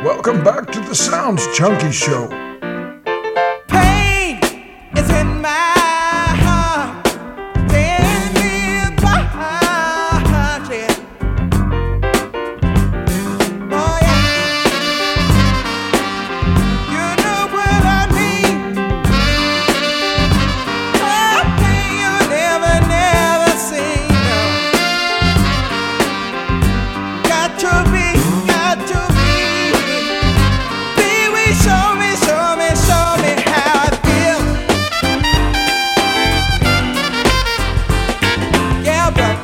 Welcome back to the Sounds Junkie Show. Pain is in my heart, tearing me apart, yeah. Oh yeah, you know what I mean. Oh, pain you never seen. No. Got to be. Show me how I feel. Yeah, but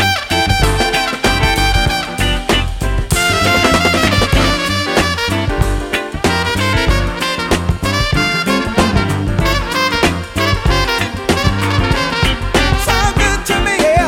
sound good to me, yeah.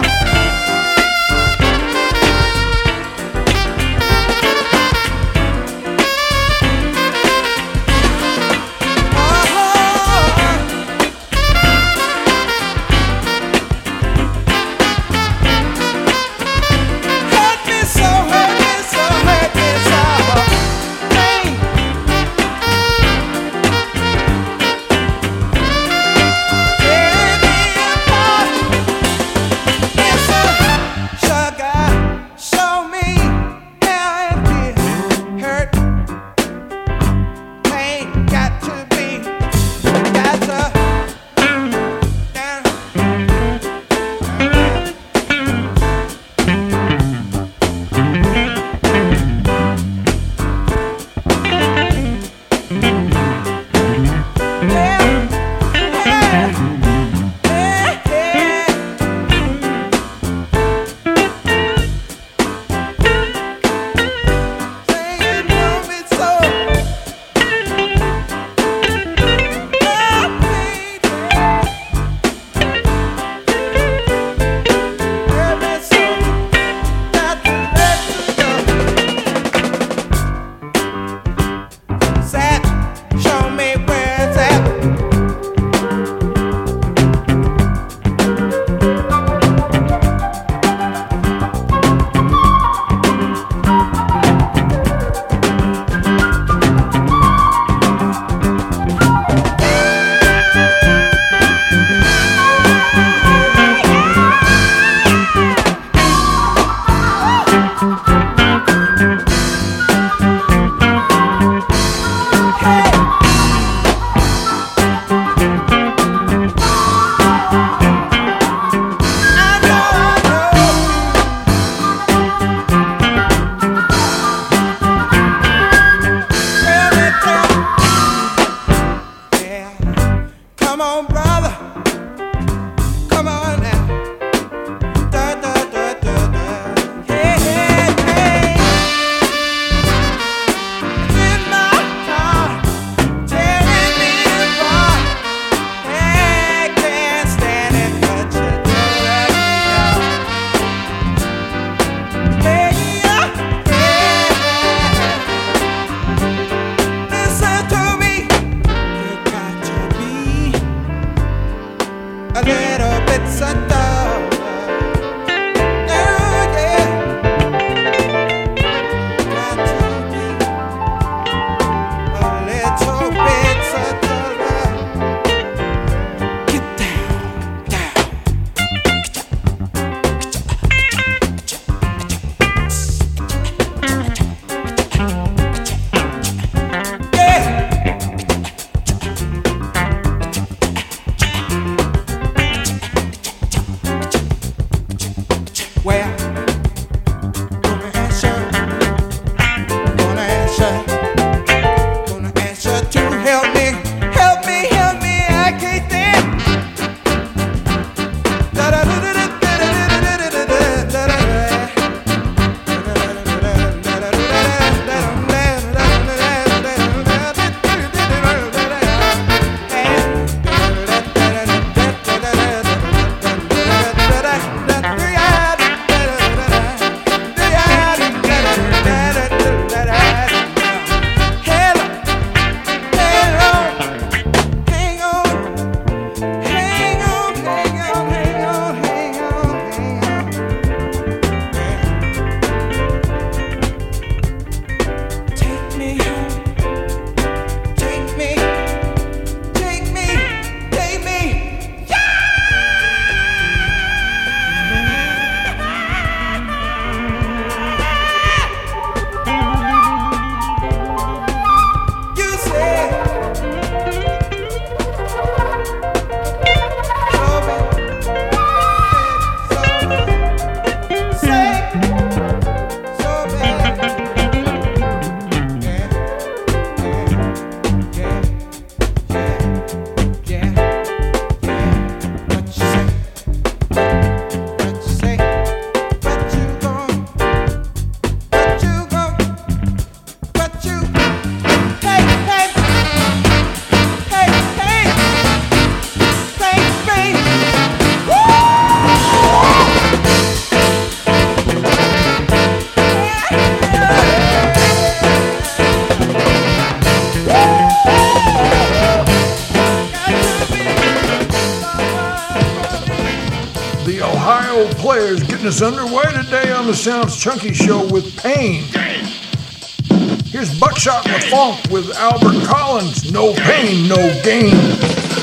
players getting us underway today on the Sounds Chunky Show with Pain. Here's Buckshot LaFonk with Albert Collins, No Pain, No Gain.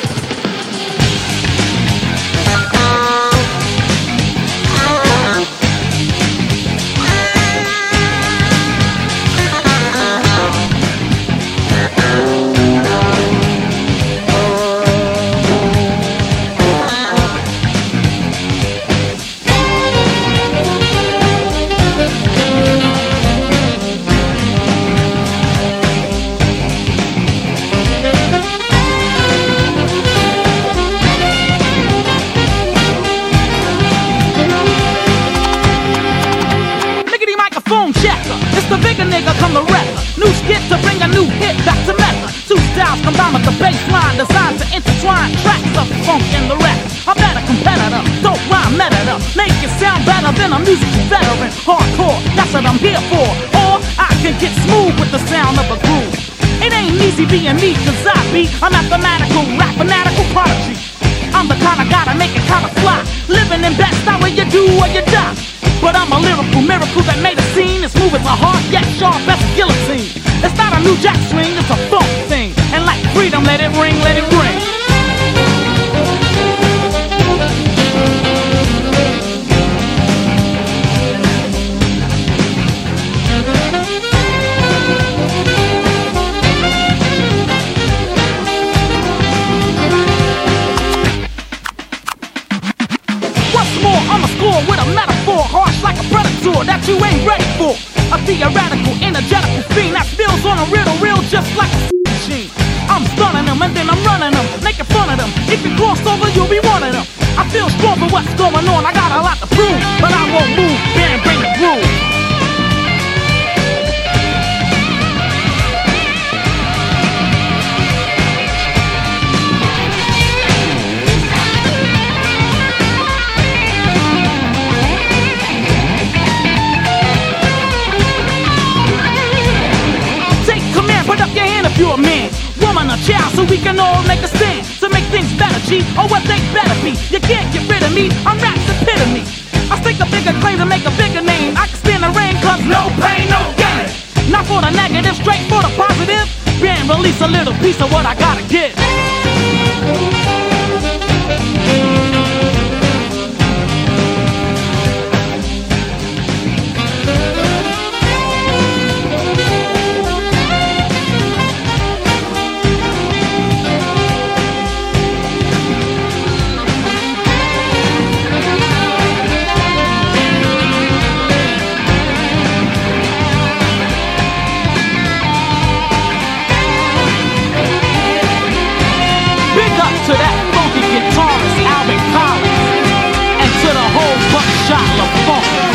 Combined with the bass line designed to intertwine tracks of funk and the rap. I'm not a competitor, don't rhyme meta, make it sound better than a musical veteran. Hardcore, that's what I'm here for. Or I can get smooth with the sound of a groove. It ain't easy being me, cause I be a mathematical, rap fanatical prodigy. I'm the kind of guy to make it kinda fly, living in best style where you do or you die. But I'm a lyrical miracle that made a scene as smooth as a heart, yet sharp as a guillotine. It's not a new jack swing, it's a funk thing. And like freedom, let it ring, let it ring. What's more, I'm a score with a metaphor, harsh like a predator that you ain't ready for. A theoretical, energetical fiend that feels on a real, just like a machine. I'm stunning them and then I'm running them, making fun of them. If you cross over, you'll be one of them. I feel strong for what's going on, I got a lot to prove, but I won't move, band bring the groove. If you're a man, woman, or child, so we can all make a stand to make things better, G, or what they better be. You can't get rid of me, I'm rap's epitome. I stake a bigger claim to make a bigger name. I can stand the rain, cause no pain, no gain. Not for the negative, straight for the positive. Band release a little piece of what I gotta give. To that funky guitarist Albert Collins, and to the whole Buckshot LaFonk.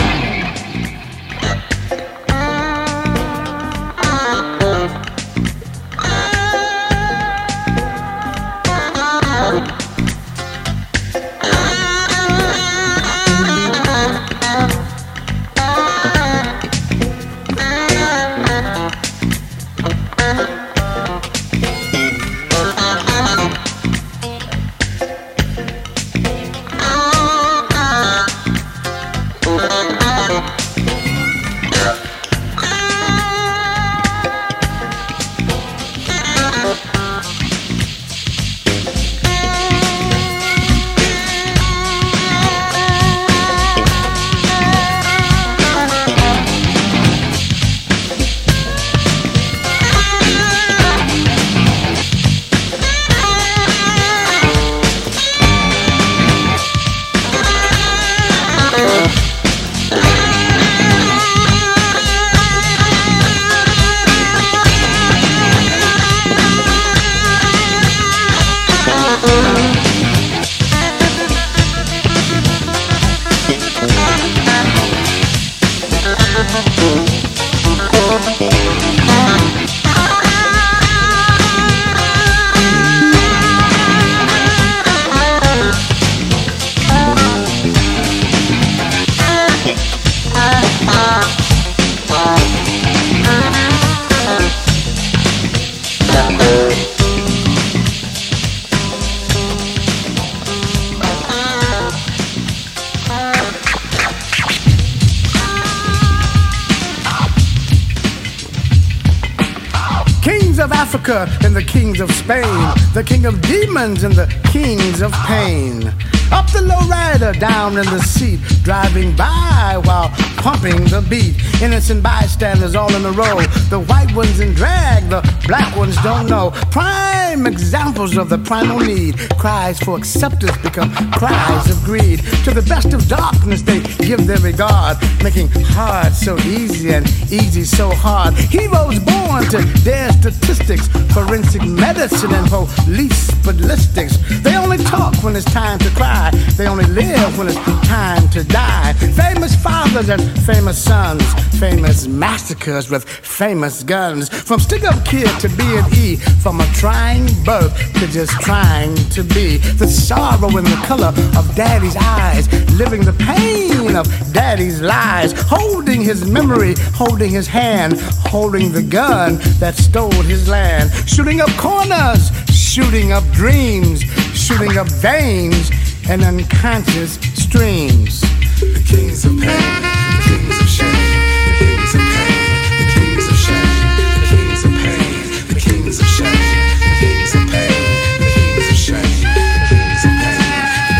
Africa and the kings of Spain, the king of demons and the kings of pain. Up the lowrider, down in the seat, driving by while pumping the beat. Innocent bystanders all in a row. The white ones in drag, the black ones don't know. Prime examples of the primal need. Cries for acceptance become cries of greed. To the best of darkness they give their regard, making hard so easy and easy so hard. Heroes born to dare statistics, forensic medicine and police ballistics. They only talk when it's time to cry. They only live when it's time to die. Famous fathers and famous sons, famous massacres with famous guns. From stick-up kid to B&E, from a trying birth to just trying to be. The sorrow in the color of daddy's eyes, living the pain of daddy's lies. Holding his memory, holding his hand, holding the gun that stole his land. Shooting up corners, shooting up dreams, shooting up veins and unconscious streams. The kings of pain, the kings of shame, the kings of pain, the kings of shame, the kings of pain, the kings of shame, the kings of pain, the kings of shame, the kings of pain,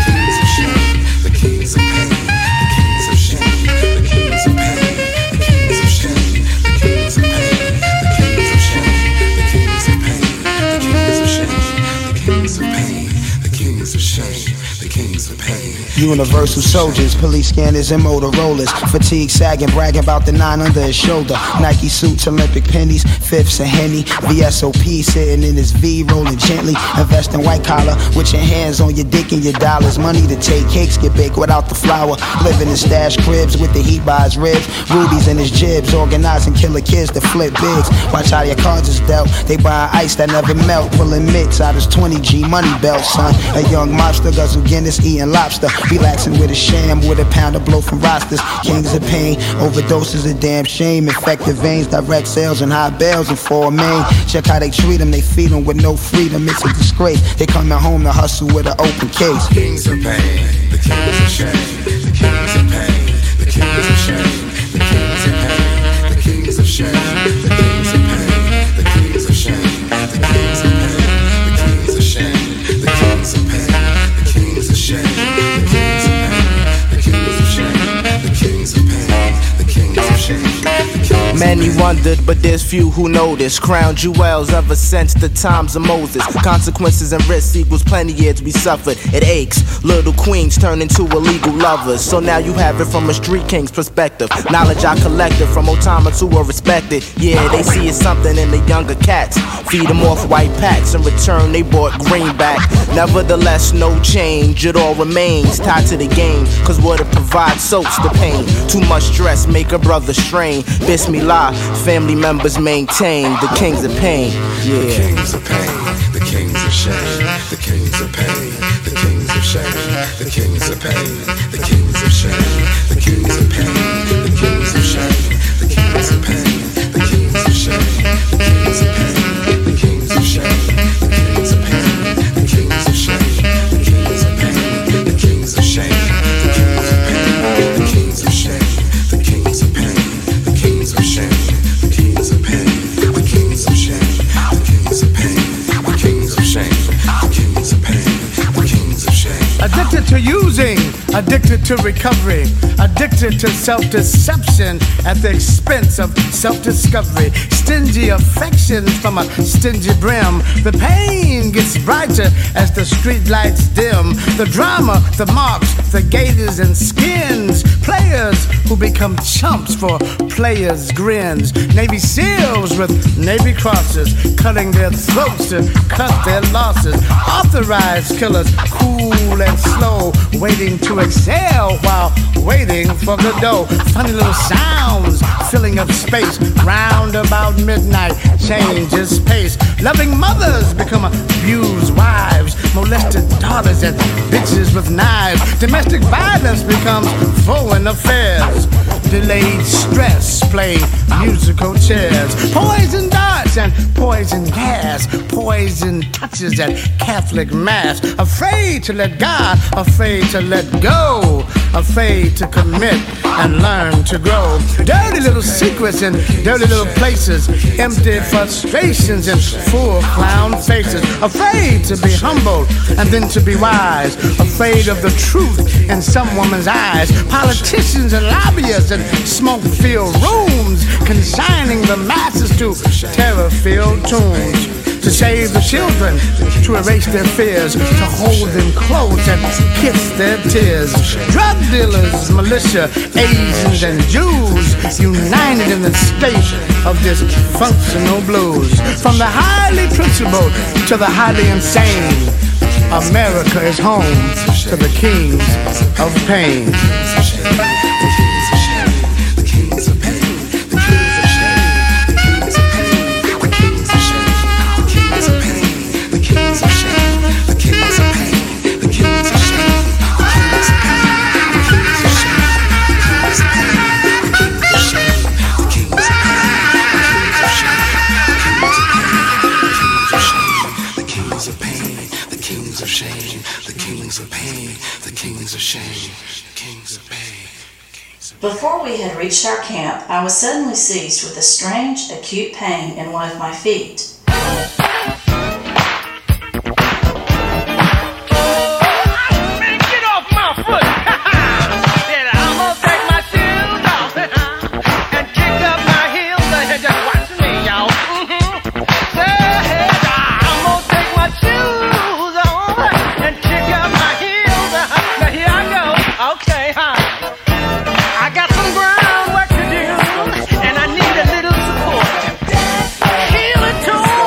the kings of shame, the kings of shame, the kings of pain, the kings of shame, the kings of pain, the kings of shame, the kings of pain, the kings of shame, the kings of pain, the kings of shame. Kings of pain. Universal soldiers, police scanners and Motorola's. Fatigue sagging, bragging about the 9 under his shoulder. Nike suits, Olympic pennies, fifths and Henny. VSOP sitting in his V, rolling gently. Invest in white collar with your hands on your dick and your dollars. Money to take cakes, get baked without the flour. Living in stash cribs with the heat by his ribs. Rubies in his jibs, organizing killer kids to flip bigs. Watch how your cards is dealt. They buy ice that never melt. Pulling mitts out his 20G money belt, son. A young mobster guzzle Guinness, eating lobster, relaxing with a sham, with a pound of blow from rosters. Kings of pain, overdoses of damn shame, infected veins, direct sales and high bells and for main. Check how they treat them, they feed them with no freedom. It's a disgrace. They coming home to hustle with an open case. Kings of pain, the kings of shame, the kings of pain, the kings of shame, the kings of pain, the kings of shame, the kings of pain, the kings of shame, the kings of pain, the kings of shame, the kings of pain. The kings of shame, the kings of pain, the kings of shame, the kings of pain, the kings of shame. Many wondered, but there's few who noticed. Crown jewels ever since the times of Moses. Consequences and risks equals plenty years we suffered. It aches. Little queens turn into illegal lovers. So now you have it from a street king's perspective. Knowledge I collected from Otamas who are respected. Yeah, they see it's something in the younger cats. Feed them off white packs. In return, they bought greenback. Nevertheless, no change. It all remains tied to the game. Cause what it provides soaks the pain. Too much stress make a brother strain. Bismillah, family members maintain the kings of pain. Yeah. The kings of pain, the kings of shame, the kings of pain, the kings of shame, the kings of pain, the kings of shame, the kings of pain, the kings of shame, the kings of pain, the kings of shame, the kings of pain, the kings of shame, the kings of pain, the kings of shame, the kings of pain, the kings of shame, the kings of pain, the kings of shame, the kings of pain, the kings of shame, the kings of pain, the kings of shame, the kings of pain, the kings of shame, the kings of pain, the kings of shame. Addicted to using, addicted to recovery, addicted to self-deception at the expense of self-discovery. Stingy affections from a stingy brim. The pain gets brighter as the street lights dim. The drama, the marks, the gaiters and skins. Players who become chumps for players' grins. Navy SEALs with Navy crosses, cutting their throats to cut their losses. Authorized killers, cool and slow, waiting to exhale while waiting for the dough. Funny little sounds filling up space. Round about midnight, changes pace. Loving mothers become abused wives. Molested daughters and bitches with knives. Domestic violence becomes foreign affairs. Delayed stress playing musical chairs. Poison darts and poison gas. Poison touches at Catholic Mass. Afraid to let God, afraid to let go. afraid to commit and learn to grow. Dirty little secrets in dirty little places, empty frustrations and full clown faces. Afraid to be humble and then to be wise. Afraid of the truth in some woman's eyes. Politicians and lobbyists in smoke-filled rooms, consigning the masses to terror-filled tunes. To save the children, to erase their fears, to hold them close and kiss their tears. Drug dealers, militia, Asians and Jews, united in the state of dysfunctional blues. From the highly principled to the highly insane, America is home to the kings of pain. Before we had reached our camp, I was suddenly seized with a strange, acute pain in one of my feet. Groundwork to do, and I need a little support. Heel it to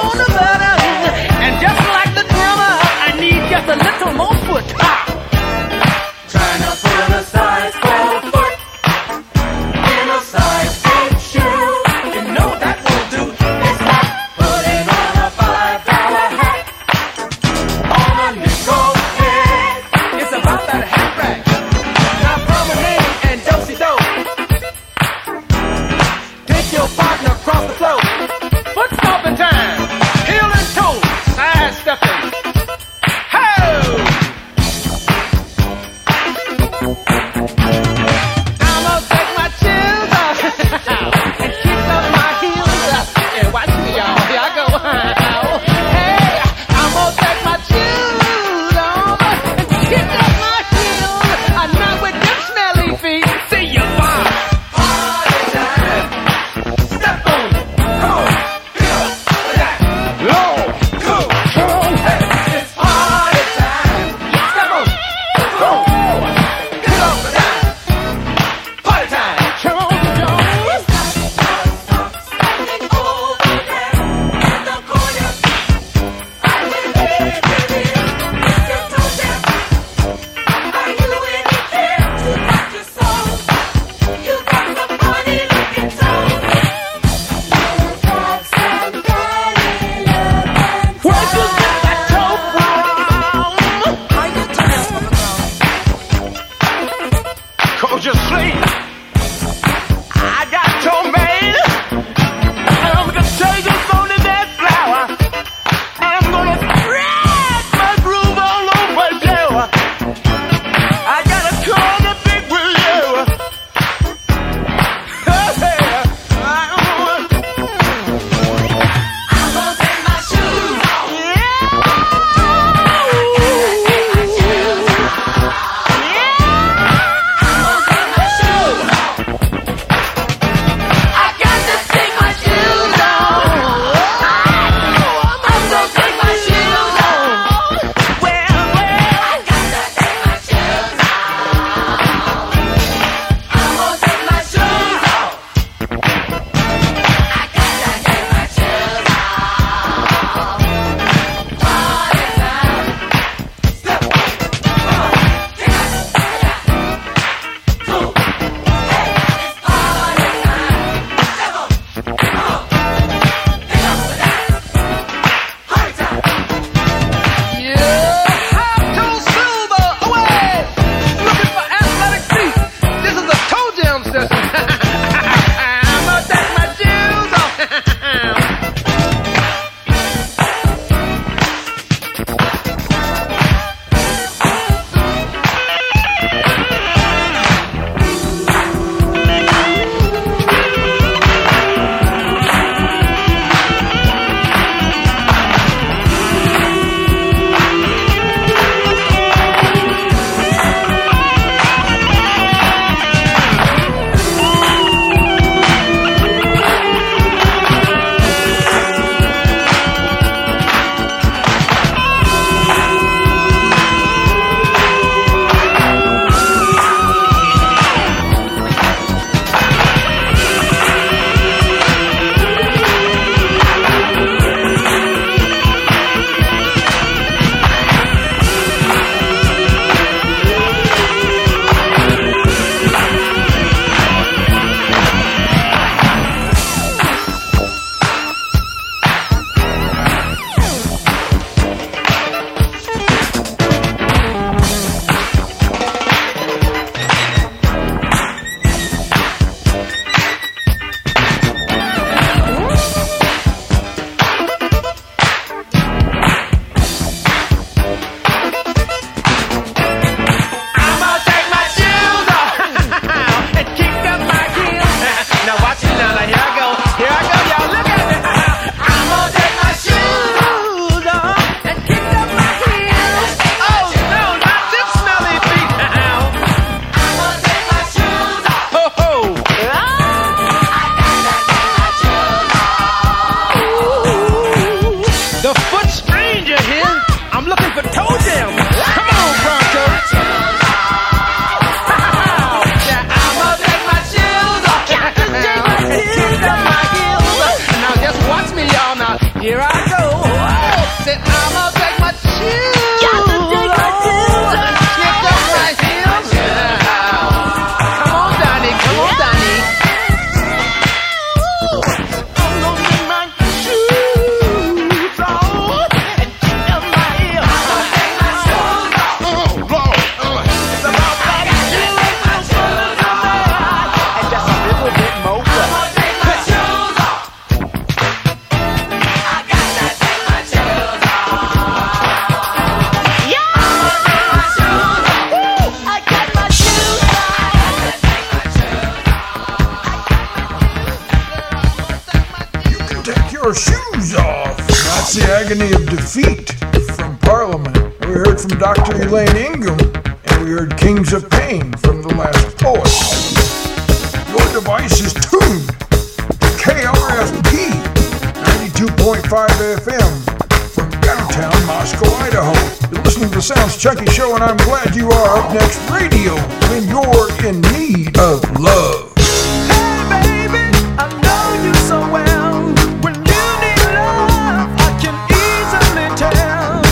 your shoes off. That's the agony of defeat from Parliament. We heard from Dr. Elaine Ingham, and we heard Kings of Pain from The Last Poet. Your device is tuned to KRFP 92.5 FM from downtown Moscow, Idaho. You're listening to the Sounds Chunky Show, and I'm glad you are. Up next, radio, when you're in need of love. Hey baby, I know you so well. When you need love, I can easily tell.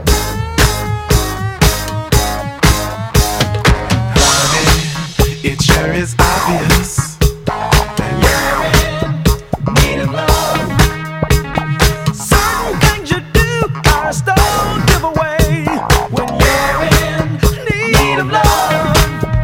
Honey, it sure is obvious that you're in need of love. Some things you do are a stone giveaway when you're in need of love.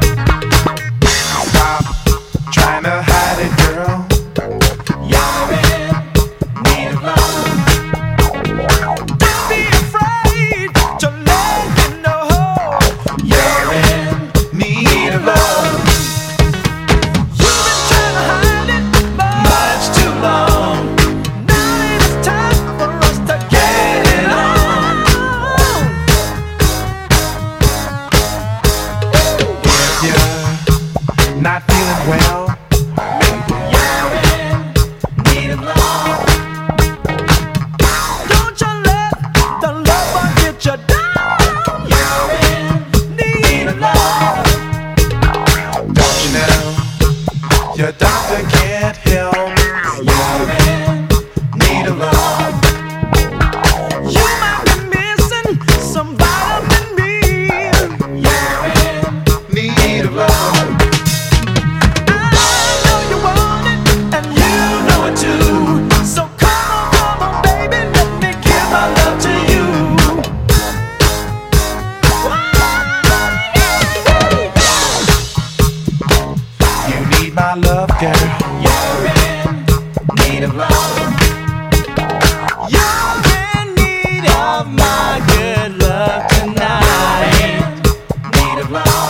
Stop trying to hide it, girl. You're in need of love. Don't be afraid to let me know you're in need of love. You've been trying to hide it much too long. Now it is time for us to get it on. If you're not feeling well, you're in need of love. Don't you let the love get you down. You're in need of love. Don't you know your doctor can't help? You're in need of love. You might be missing some vitamin B. You're in need of love. I know you want it, and you know it too. So come on, baby, let me give my love to you. You need my love, girl. You're in need of love. You're in need of my good love tonight. Need of love.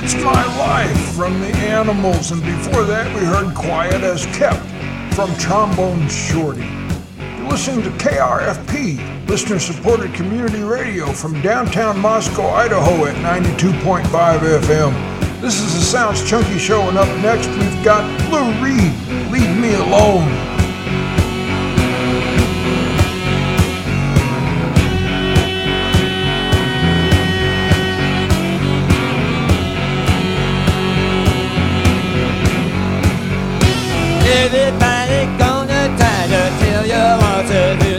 It's My Life from The Animals, and before that we heard Quiet as Kept from Trombone Shorty. You're listening to KRFP, listener-supported community radio from downtown Moscow, Idaho at 92.5 FM. This is the Sounds Chunky Show, and up next we've got Lou Reed, Leave Me Alone. Everybody gonna try to tell you what to do.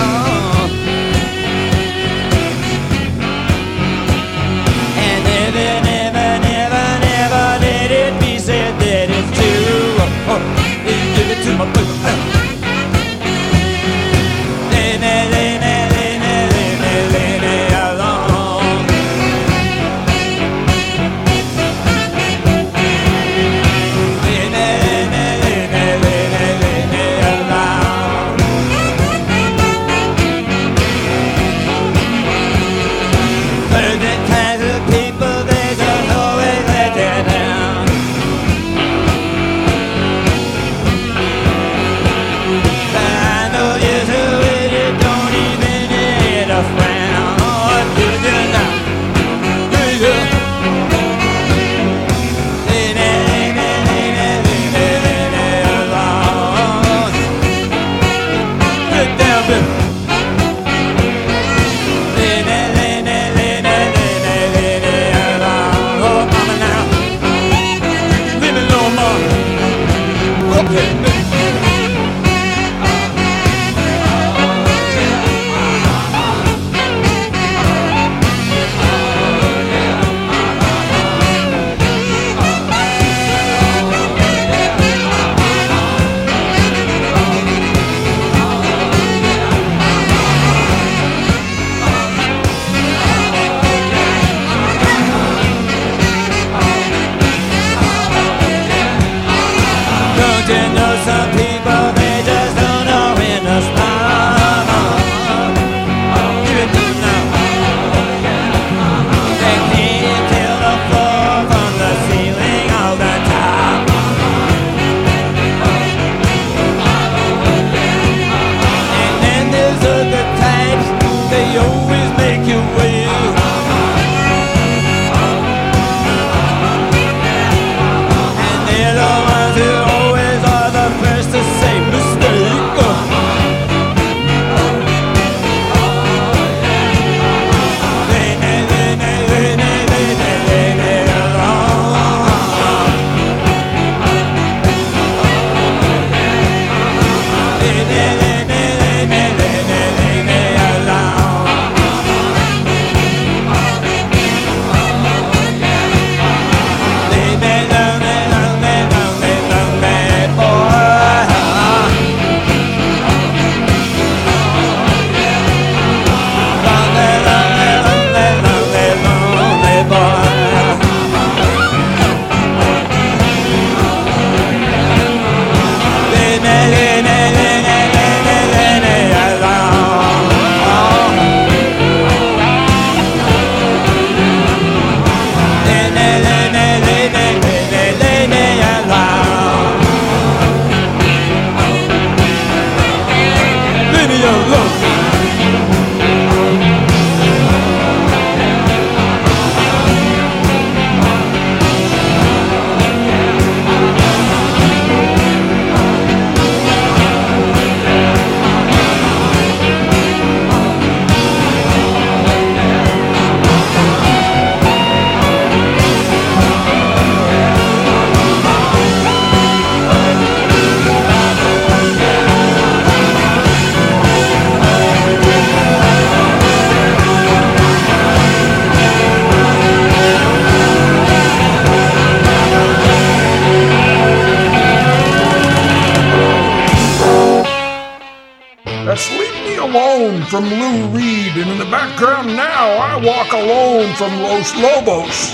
And never let it be said that it's true. Give it to my boy. From Lou Reed, and in the background now, I Walk Alone from Los Lobos.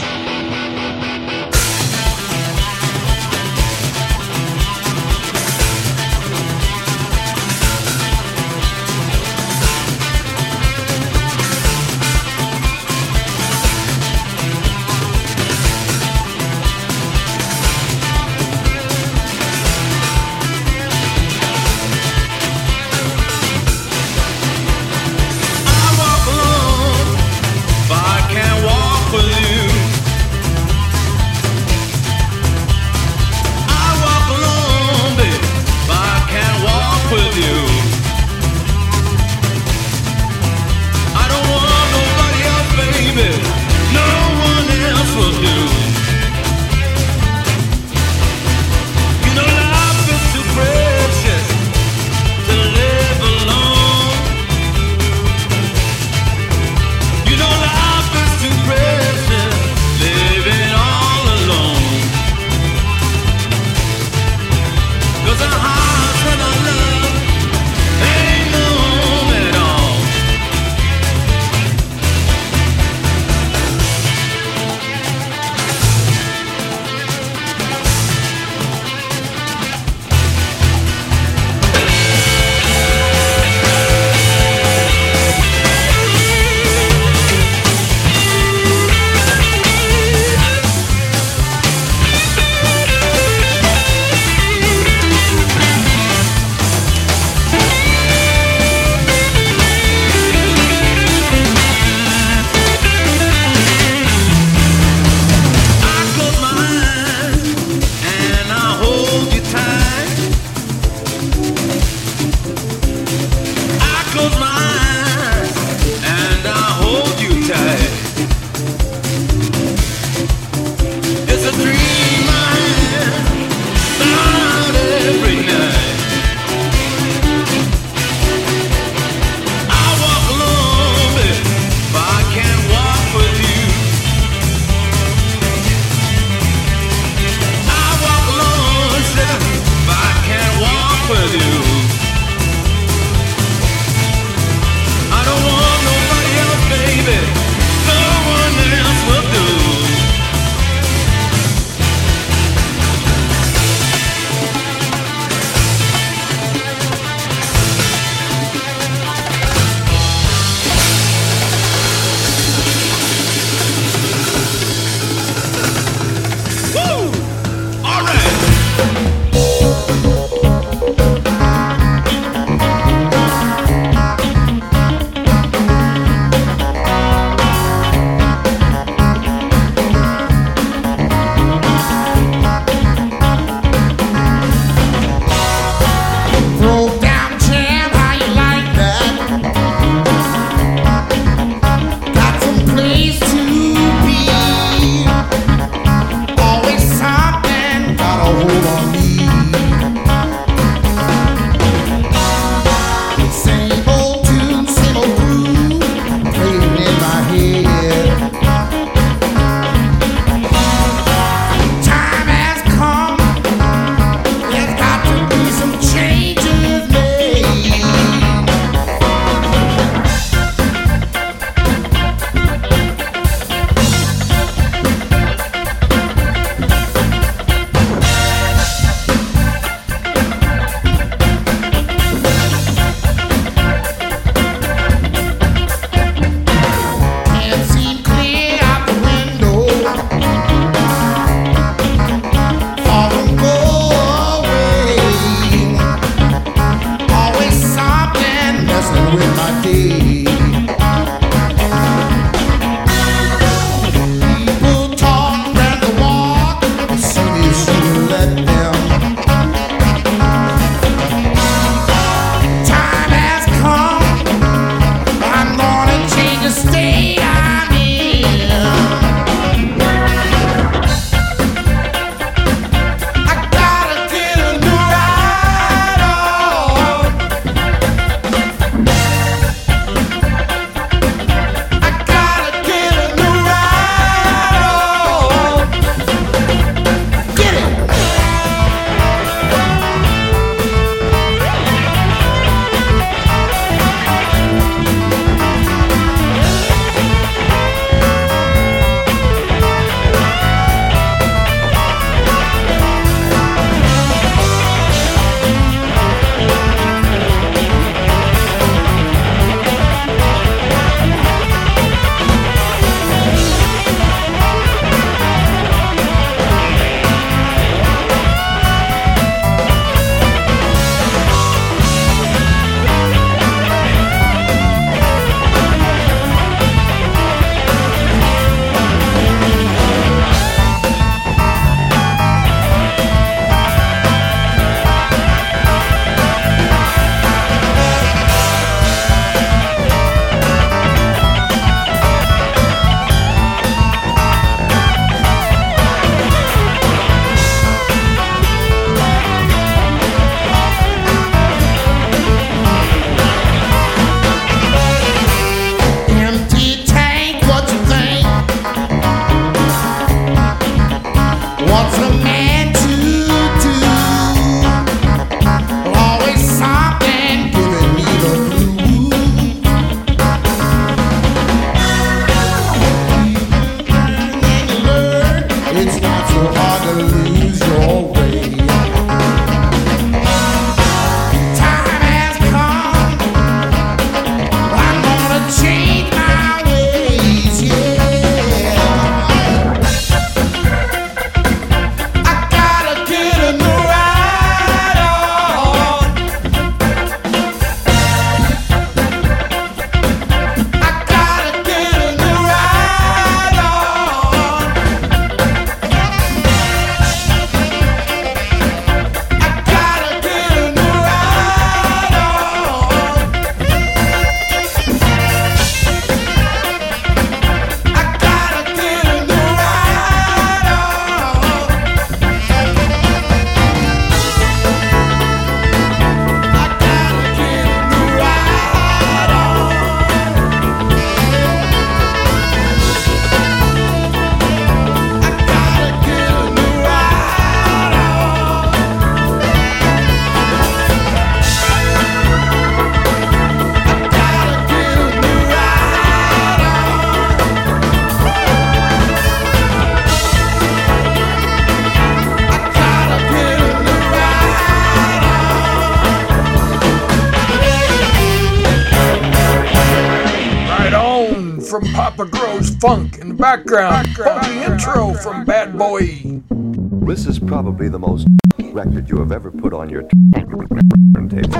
from Papa Grows Funk in the background. Funky intro from Bad Boy. This is probably the most record you have ever put on your turntable.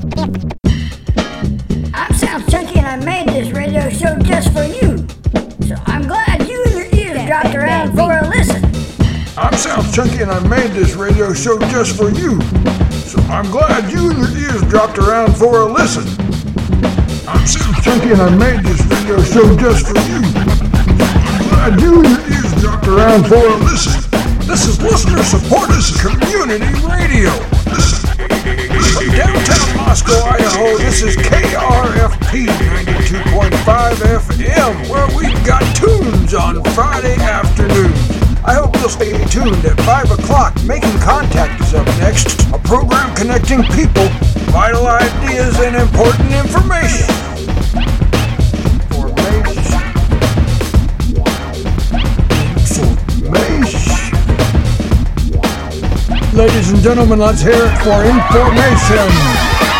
I'm South Chunky and I made this radio show just for you. So I'm glad you and your ears dropped around for a listen. I'm South Chunky and I made this radio show just for you. So I'm glad you and your ears dropped around for a listen. I'm South Chunky and I made this radio show just for you. I'm glad you and your ears dropped around for a listen. This is listener-supported community radio. From downtown Moscow, Idaho, this is KRFP 92.5 FM, where we've got tunes on Friday afternoon. I hope you'll stay tuned at 5 o'clock. Making Contact is up next, a program connecting people, vital ideas, and important information. Ladies and gentlemen, let's hear it for information.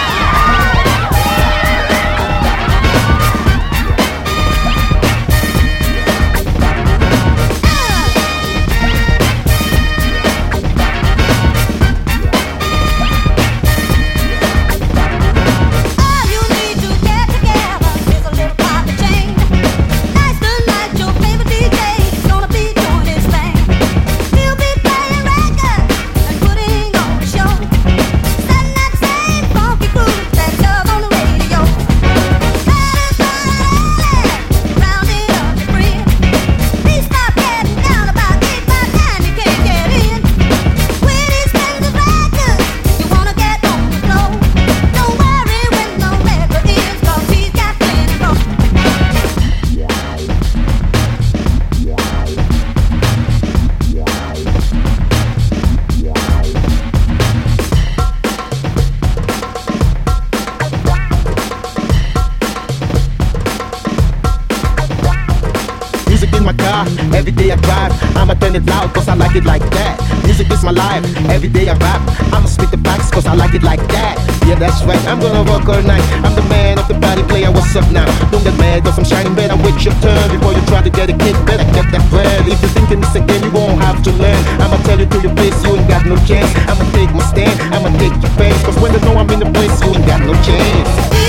Every day I drive, I'ma turn it loud cause I like it like that. Music is my life, every day I rap, I'ma spit the backs cause I like it like that. Yeah, that's right, I'm gonna work all night. I'm the man of the party player, what's up now? Don't get mad cause I'm shining better with your turn. Before you try to get a kick, better get that bread. If you're thinking this again, you won't have to learn. I'ma tell you to your face, you ain't got no chance. I'ma take my stand, I'ma take your face. Cause when they know I'm in the place, you ain't got no chance.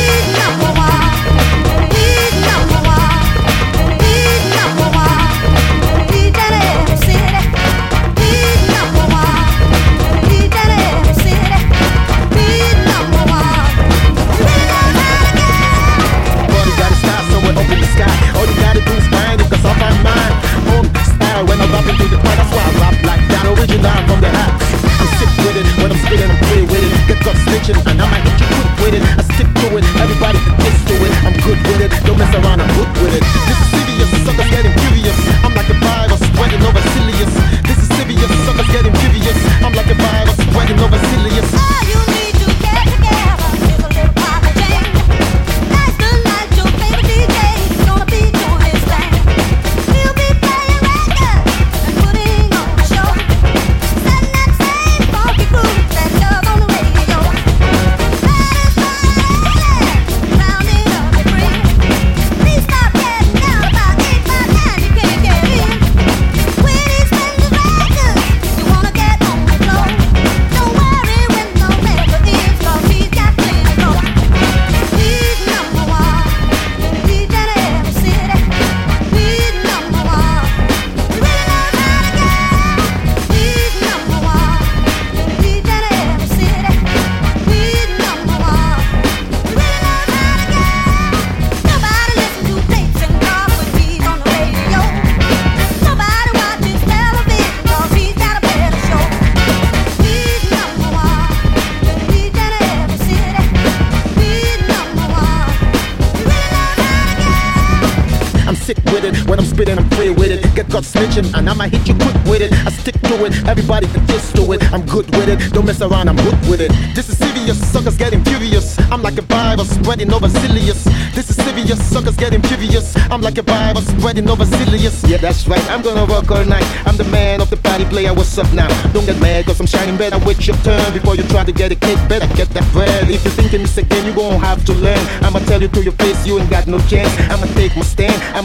And I might hit you quick with it. I stick to it, everybody gets to it. I'm good with it, don't mess around, I'm good with it. This is serious, suckers getting curious. I'm like a virus spreading over Silius. This is serious, suckers getting curious. I'm like a virus spreading over Silius. All you need to get together is a little pop jam. Nice tonight, your favorite DJ is gonna be doing his thing. He'll be playing records and putting on a show. Setting that same funky groove that does on the radio. When I'm spitting, I'm free with it. Get caught snitching, and I'ma hit you quick with it. I stick to it, everybody can kiss to it. I'm good with it, don't mess around, I'm hooked with it. This is serious, suckers getting furious. I'm like a virus spreading over Silius. This is serious, suckers getting furious. I'm like a virus spreading over Silius. Yeah, that's right, I'm gonna work all night. I'm the man of the party player, what's up now? Don't get mad, cause I'm shining better with your turn. Before you try to get a kick, better get that bread. If you're thinking this again, you gon' have to learn. I'ma tell you to your face, you ain't got no chance. I'ma take my stand, I'ma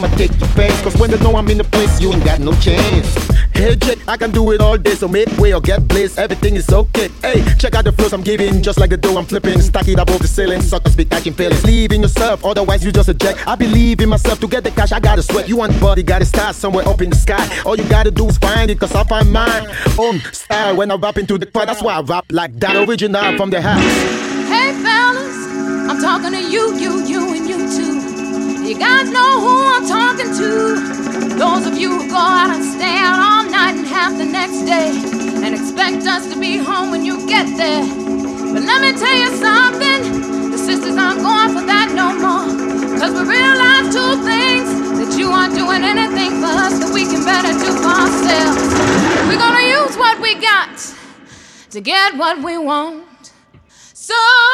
take your face. Cause when they know I'm in the place, you ain't got no chance. Hey Jake, I can do it all day, so make way or get blazed, everything is okay. Hey, check out the flows I'm giving, just like the dough I'm flipping. Stack it above the ceiling, suckers be catching feelings. Believe in yourself, otherwise you just a jack. I believe in myself, to get the cash I gotta sweat. You want body, gotta start somewhere up in the sky. All you gotta do is find it, cause I find mine. Style when I rap into the crowd, that's why I rap like that, original from the house. Hey fellas, I'm talking to you, and you too. You guys know who I'm talking to. Those of you who go out and stay out all night and half the next day and expect us to be home when you get there. But let me tell you something, the sisters aren't going for that no more. Cause we realize two things, that you aren't doing anything for us that we can better do for ourselves. We're gonna use what we got to get what we want. So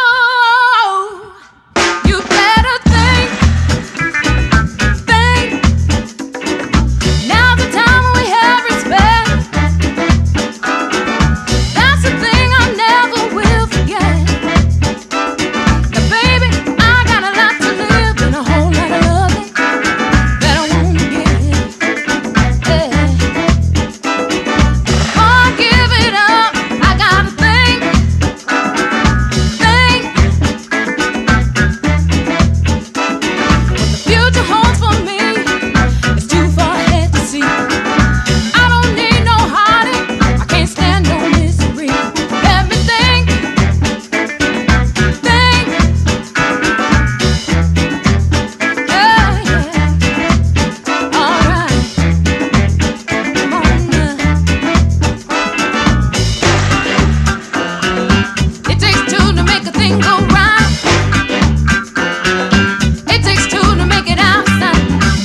you better think. Now's the time when we have respect. That's the thing I never will forget. Now baby, I got a lot to live and a whole lot of loving that I wanna give. Yeah. Oh, give it up, I gotta think. What the future holds for me is too far ahead to see. I don't need no heartache, I can't stand no misery. Let me think. Yeah, yeah. Alright. Come on now. It takes two to make a thing go right. It takes two to make it outside.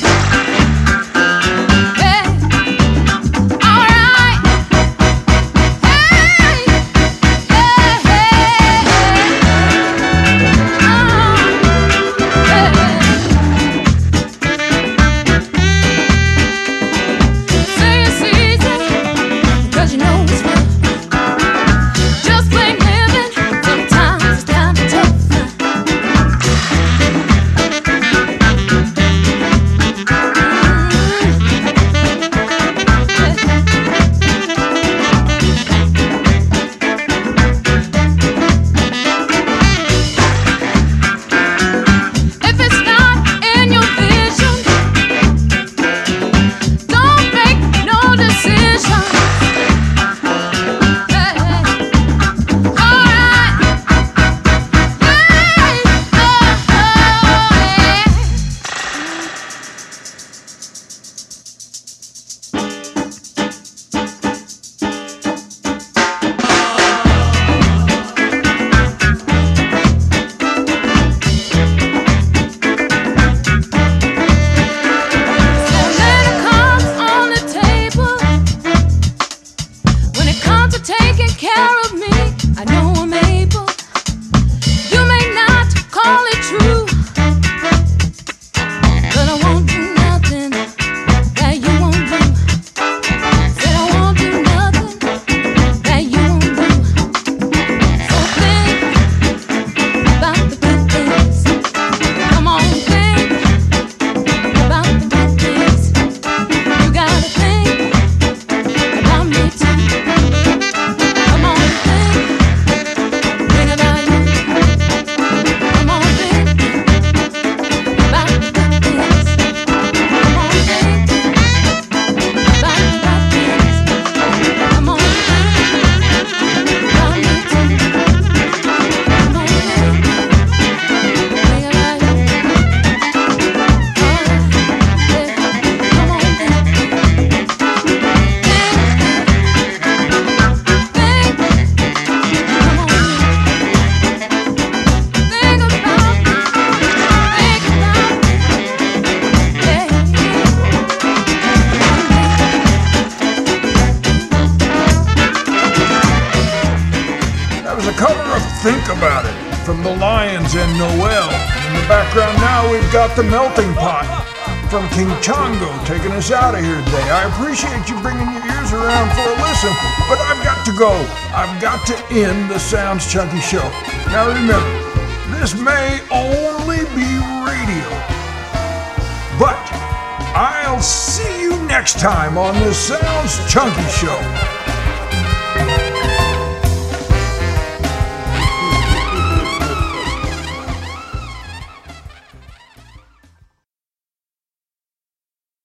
Yeah. Alright. Hey. Yeah, Say it's easy, 'cause you know it's rough. Just plain living, sometimes it's kind of tough. If it's not in your vision, don't make no decision. Alright. On the table. When it comes to taking care of me, I know I'm able. You may not call it true, but I won't do nothing that you won't do. Said I won't do nothing that you won't do. So think about the good things. Come on, think about the good things. You gotta think about me too. Come on, think about you. Come on, think about the good things. Come on, think about the good things. Come on, think about me too. Come on, think about you. Come on, That was a cover of Think About It from the Lions and Noel. In the background now we've got the Melting Pot from King Chongo taking us out of here today. I appreciate you bringing your ears around for a listen, but I've got to go. I've got to end the Sounds Chunky show. Now remember, this may only be radio, but I'll see you next time on the Sounds Chunky Show.